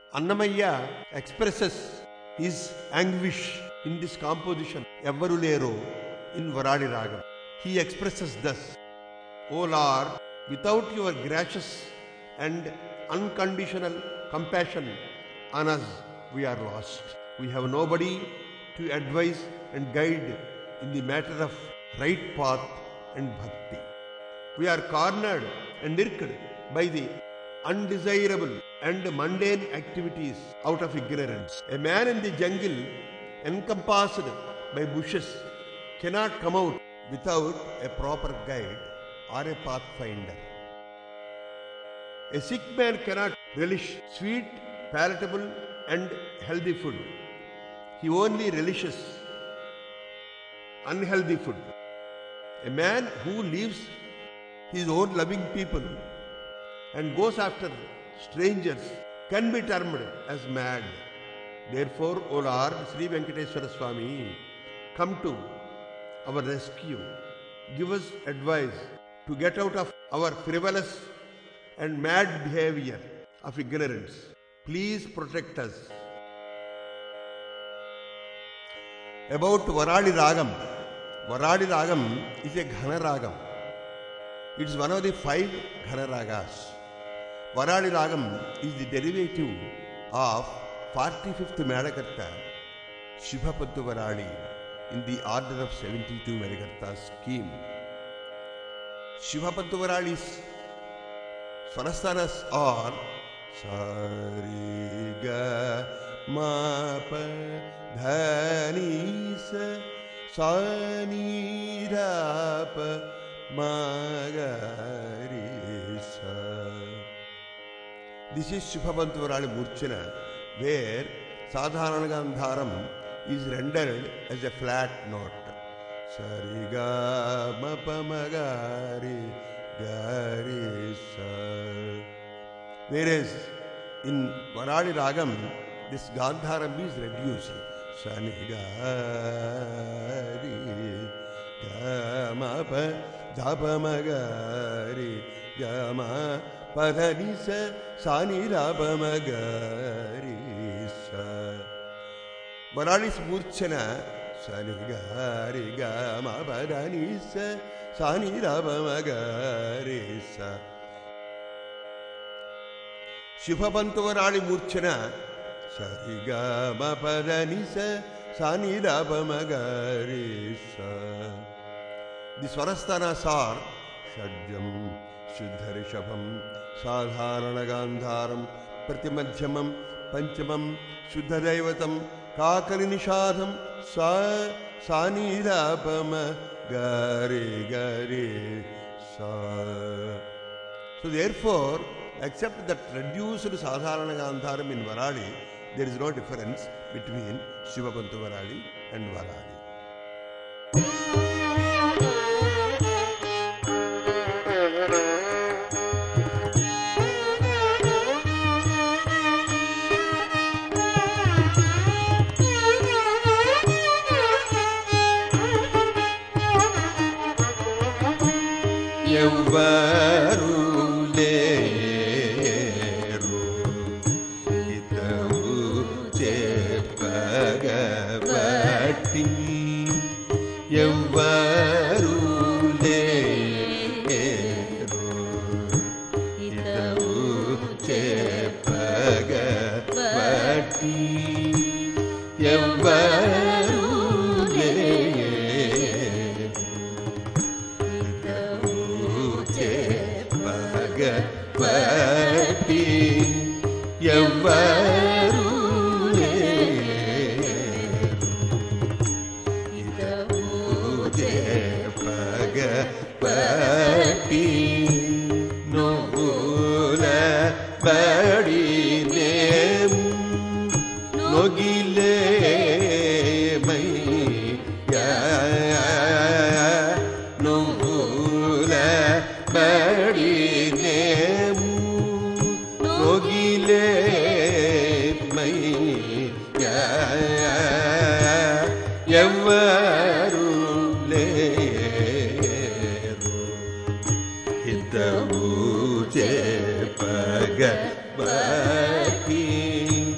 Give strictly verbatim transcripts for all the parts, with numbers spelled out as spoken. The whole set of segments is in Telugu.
Annamaya expresses his anguish in this composition, Evvaru Lero, in Varali Ragam. He expresses thus, O Lord, without your gracious and unconditional compassion on us, we are lost. We have nobody to advise and guide in the matter of right path and bhakti. We are cornered and irked by the undesirable and mundane activities out of ignorance. A man in the jungle encompassed by bushes cannot come out without a proper guide or a pathfinder. A sick man cannot relish sweet, palatable and healthy food. He only relishes unhealthy food. A man who leaves his own loving people and goes after strangers can be termed as mad. Therefore, O Lord, Sri Venkateswara Swami, come to our rescue. Give us advice to get out of our frivolous and mad behavior of ignorance. Please protect us. About Varali Ragam. Varali Ragam is a Ghana Ragam. It is one of the five Ghana Ragas. Varali Ragam is the derivative of forty-fifth Madakarta, Shubhapaddu Varali, in the order of seventy-two Madakarta scheme. Shubhapaddu Varali's Swarasthanas are Sari Ga Ma Pa Dha Ni Sa Sa Ni Ra Pa Ma Ga Ri Sa. This is Shubhapaddu Varali Murchana, where Sadharana Gandharam is rendered as a flat note. Sari Ga Ma Pa Ma Ga Ri Ga Ri Sa. Whereas in Varali Ragam, this Gandharam is reduced. Sani Ga Ri Ga Ma Pa Dha Pa Ma Ga Ri Ga Ma Pa Dha Ni Sa Sa Ni Ra Pa Ma Ga Ri Sa. Varali's Murchana Sani Ga Ri Ga Ma Pa Dha Ni Sa Sa Ni Ra Pa Ma Ga Ri Sa. Shubhapaddu Varali Murchana Sari Ga Ma Pa Dha Ni Sa Sa Ni Ra Pa Ma Ga Ri Sa. The Swarasthanas are Shadjam, Shuddha Rishabham, Sadharana Gandharam, Pratimadhyamam, Panchamam, Shuddha Daivatam, Kakali Nishadham, Sa Sa Ni Ra Pa Ma Ga Ri Ga Ri Sa. So therefore, except that reduced Sadharana Gandharam in Varali, there is no difference between Shubhapaddu Varali and Varali. Evvaru leru itavu cheppagavatti. Evvaru leru itavu cheppagavatti. Evvaru Vati Evvaru leru itavu cheppagavatti. Novula padinemu nogile maiya. Novula padinemu nogile maiya. Evvaru leru itavu cheppagavatti.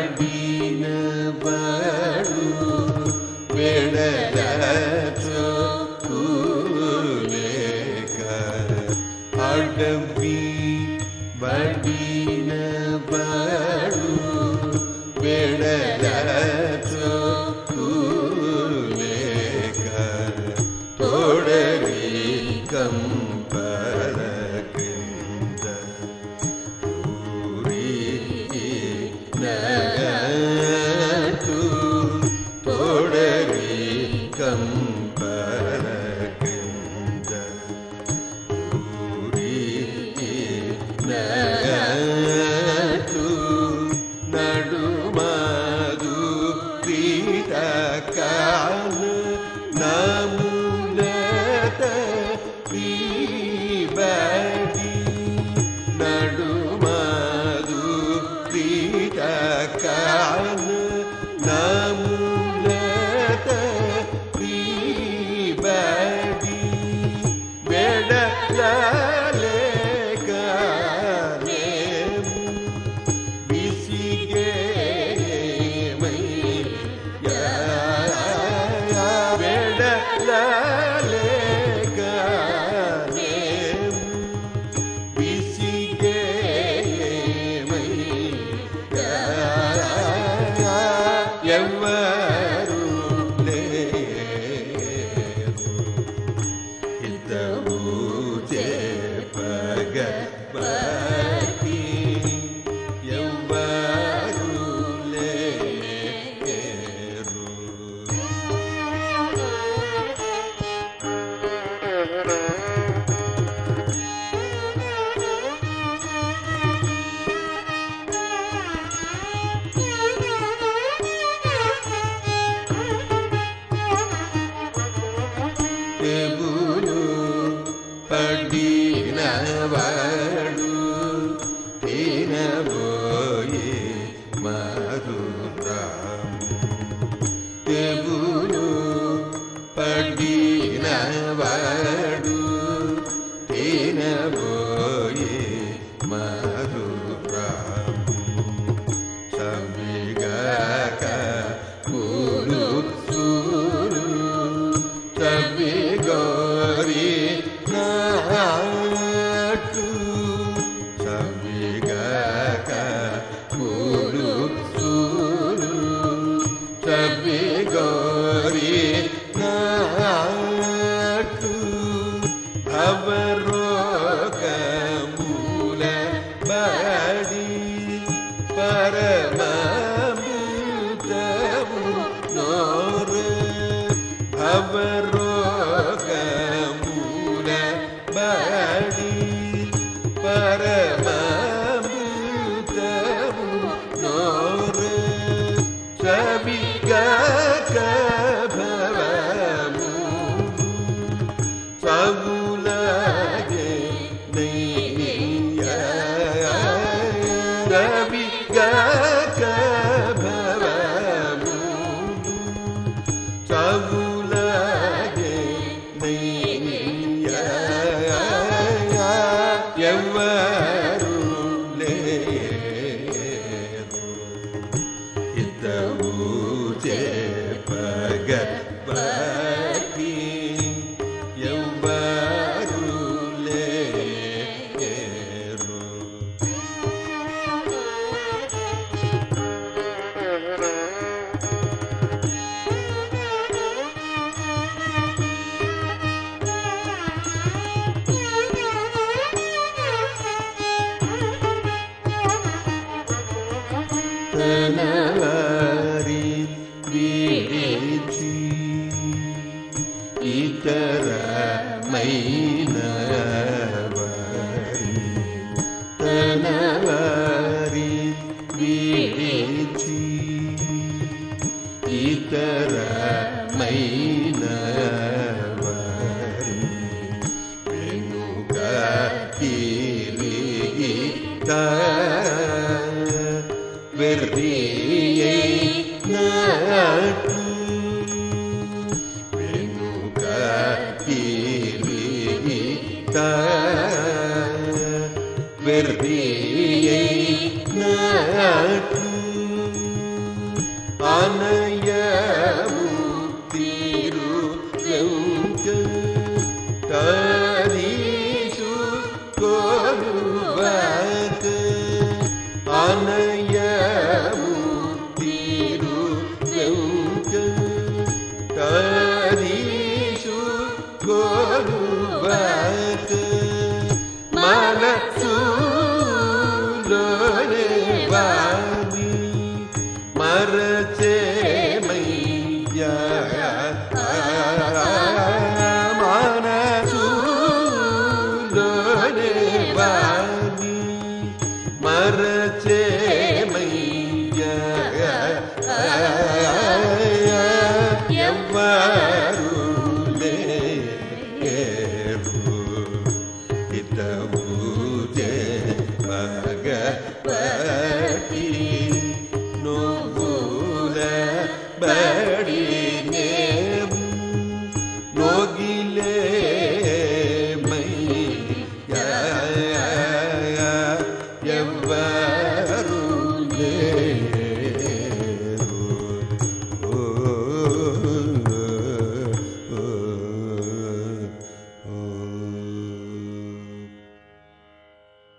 బడిన బడు వెడల చోకులేక అడవి బడిన బడు వెడల చోకులేక తోడరి కంపల క్రింద ఊరి నగటు తోడరి కంపల క్రింద ఊరి నగటు నడుమదు ప్రీతకాను నములత ప్రీబడి నడుమదు ప్రీతకాను నములత ప్రీబడి వెడలలేకనేము విసిగేమయ్యా వెడలలేకనేము విసిగేమయ్యా ఎవ్వరు లేరు హితవు చెప్పగబట్టి ఎవ్వరు లేరు. తెగులు పడినవాడు తినబోయి మధురాము తెగులు పడినవాడు తినబోయి మధురాము సవిగాక పూలు సూరు సవిగోరి నాటు సవిగాక పూలు సూరు సవిగోరి నాటు అవరోగమూల బడి పరమమృతము నోర అవరోగమూల బడి పరమమృతము నోర సవిగాక భవము సగులాగే నయ్యా సవిగాక భవము సగులాగే నయ్యా ఎవ్వరు లేరు హితవు చెప్పగబట్టి ఎవ్వరు లేరు. తనవారి విడిచి ఇతరమైన వారి తనవారి విడిచి ఇతరమైన వారి వెనుక తిరిగి వెర్రియై నాటు వెనుక తిరిగి వెర్రియై నాటు మరచేమయ్యా మనసులోనే వాణి మరచేమయ్యా ఎవ్వరు లేరు హితవు భగవతి నువ్వుల బడినే నోగిలే మయ్యా ఎవ్వరు